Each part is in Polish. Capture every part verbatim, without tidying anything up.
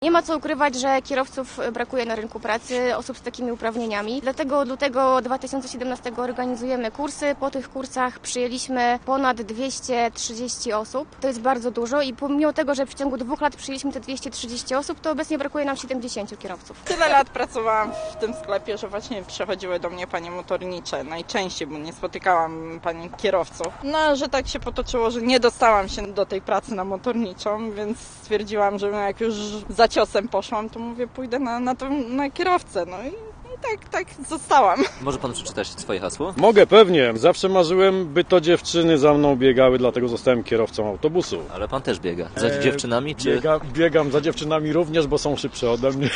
Nie ma co ukrywać, że kierowców brakuje na rynku pracy, osób z takimi uprawnieniami. Dlatego od lutego dwa tysiące siedemnastego organizujemy kursy. Po tych kursach przyjęliśmy ponad dwieście trzydzieści osób. To jest bardzo dużo i pomimo tego, że w ciągu dwóch lat przyjęliśmy te dwieście trzydzieści osób, to obecnie brakuje nam siedemdziesięciu kierowców. Tyle lat pracowałam w tym sklepie, że właśnie przechodziły do mnie panie motornicze najczęściej, bo nie spotykałam pani kierowców. No, że tak się potoczyło, że nie dostałam się do tej pracy na motorniczą, więc stwierdziłam, że jak już za ciosem poszłam, to mówię, pójdę na, na, to, na kierowcę. No i, i tak, tak zostałam. Może pan przeczytać swoje hasło? Mogę, pewnie. Zawsze marzyłem, by to dziewczyny za mną biegały, dlatego zostałem kierowcą autobusu. Ale pan też biega. Za Eee, dziewczynami, czy... Biega, biegam za dziewczynami również, bo są szybsze ode mnie.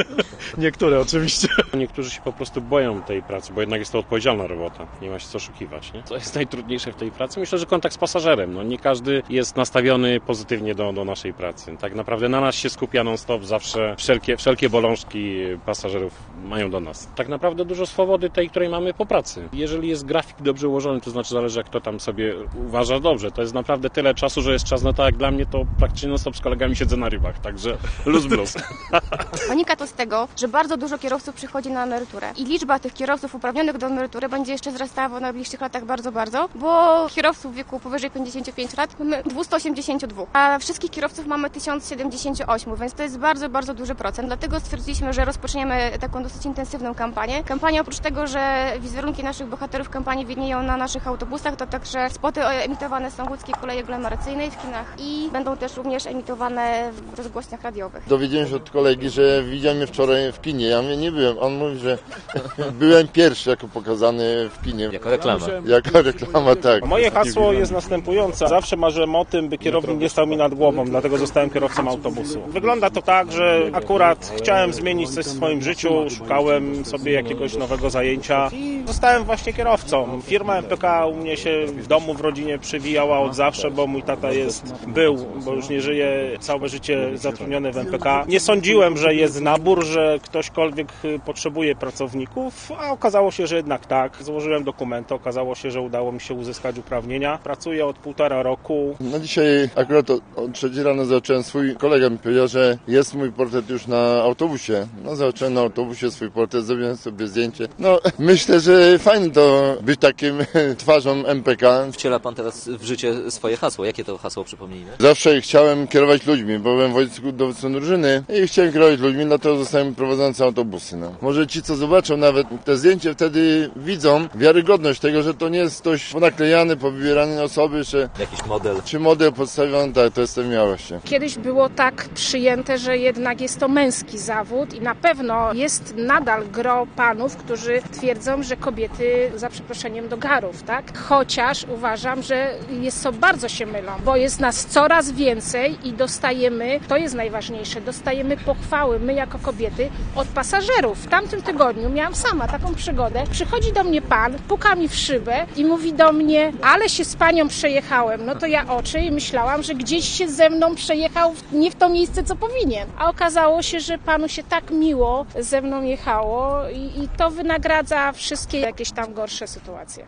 Niektóre oczywiście. Niektórzy się po prostu boją tej pracy, bo jednak jest to odpowiedzialna robota. Nie ma się co oszukiwać, nie? Co jest najtrudniejsze w tej pracy? Myślę, że kontakt z pasażerem. No, nie każdy jest nastawiony pozytywnie do, do naszej pracy. Tak naprawdę na nas się skupia non-stop. Zawsze wszelkie, wszelkie bolączki pasażerów mają do nas. Tak naprawdę dużo swobody tej, której mamy po pracy. Jeżeli jest grafik dobrze ułożony, to znaczy zależy, jak kto tam sobie uważa dobrze. To jest naprawdę tyle czasu, że jest czas na to, jak dla mnie to praktycznie non-stop z kolegami siedzę na rybach. Także luz blues. Wynika to z tego, że bardzo dużo kierowców przychodzi na emeryturę i liczba tych kierowców uprawnionych do emerytury będzie jeszcze wzrastała w najbliższych latach bardzo, bardzo, bo kierowców w wieku powyżej pięćdziesięciu pięciu lat mamy dwieście osiemdziesiąt dwa, a wszystkich kierowców mamy tysiąc siedemdziesiąt osiem, więc to jest bardzo, bardzo duży procent. Dlatego stwierdziliśmy, że rozpoczniemy taką dosyć intensywną kampanię. Kampania oprócz tego, że wizerunki naszych bohaterów kampanii widnieją na naszych autobusach, to także spoty emitowane są w łódzkiej kolei aglomeracyjnej w kinach i będą też również emitowane w rozgłośniach radiowych. Dowiedziałem się od kolegi, że widział mnie wczoraj w kinie. Ja mnie nie byłem. On mówi, że byłem pierwszy jako pokazany w kinie. Jako reklama. Jako reklama, tak. Moje hasło jest następujące. Zawsze marzyłem o tym, by kierownik nie stał mi nad głową, dlatego zostałem kierowcą autobusu. Wygląda to tak, że akurat chciałem zmienić coś w swoim życiu, szukałem sobie jakiegoś nowego zajęcia i zostałem właśnie kierowcą. Firma M P K u mnie się w domu, w rodzinie przywijała od zawsze, bo mój tata jest, był, bo już nie żyje, całe życie zatrudniony w M P K. Nie sądziłem, że jest nabór, że ktośkolwiek potrzebuje pracowników, a okazało się, że jednak tak. Złożyłem dokumenty, okazało się, że udało mi się uzyskać uprawnienia. Pracuję od półtora roku. No dzisiaj akurat o, o trzeciej rano zacząłem, swój kolega mi powiedział, że jest mój portret już na autobusie. No zacząłem na autobusie swój portret, zrobiłem sobie zdjęcie. No myślę, że fajnie to być takim twarzą M P K. Wciela pan teraz w życie swoje hasło. Jakie to hasło, przypomnijmy? Zawsze chciałem kierować ludźmi, bo byłem wojsku dowódcą drużyny i chciałem kierować ludźmi, dlatego zostałem prowadzący autobusy. No. Może ci, co zobaczą nawet te zdjęcie, wtedy widzą wiarygodność tego, że to nie jest ktoś ponaklejany, powybierany osoby, czy jakiś model. Czy model podstawiony, tak, to jestem ja właśnie. Kiedyś było tak przyjęte, że jednak jest to męski zawód i na pewno jest nadal gro panów, którzy twierdzą, że kobiety za przeproszeniem do garów, tak? Chociaż uważam, że jest to bardzo się mylą, bo jest nas coraz więcej i dostajemy, to jest najważniejsze, dostajemy pochwały, my jako kobiety, od pasażerów. W tamtym tygodniu miałam sama taką przygodę. Przychodzi do mnie pan, puka mi w szybę i mówi do mnie, ale się z panią przejechałem. No to ja oczy i myślałam, że gdzieś się ze mną przejechał nie w to miejsce, co powinien. A okazało się, że panu się tak miło ze mną jechało i, i to wynagradza wszystkie jakieś tam gorsze sytuacje.